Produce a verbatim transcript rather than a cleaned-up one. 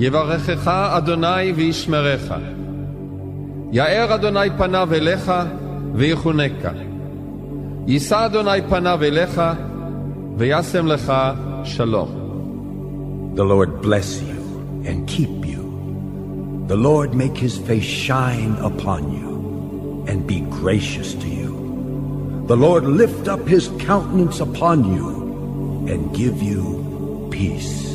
יברכך אדוני וישמרך. יאר אדוני פניו אליך ויחונקה. יישא אדוני פניו אליך וישם לך שלום. The Lord bless you and keep you. The Lord make his face shine upon you and be gracious to you. The Lord lift up his countenance upon you and give you peace.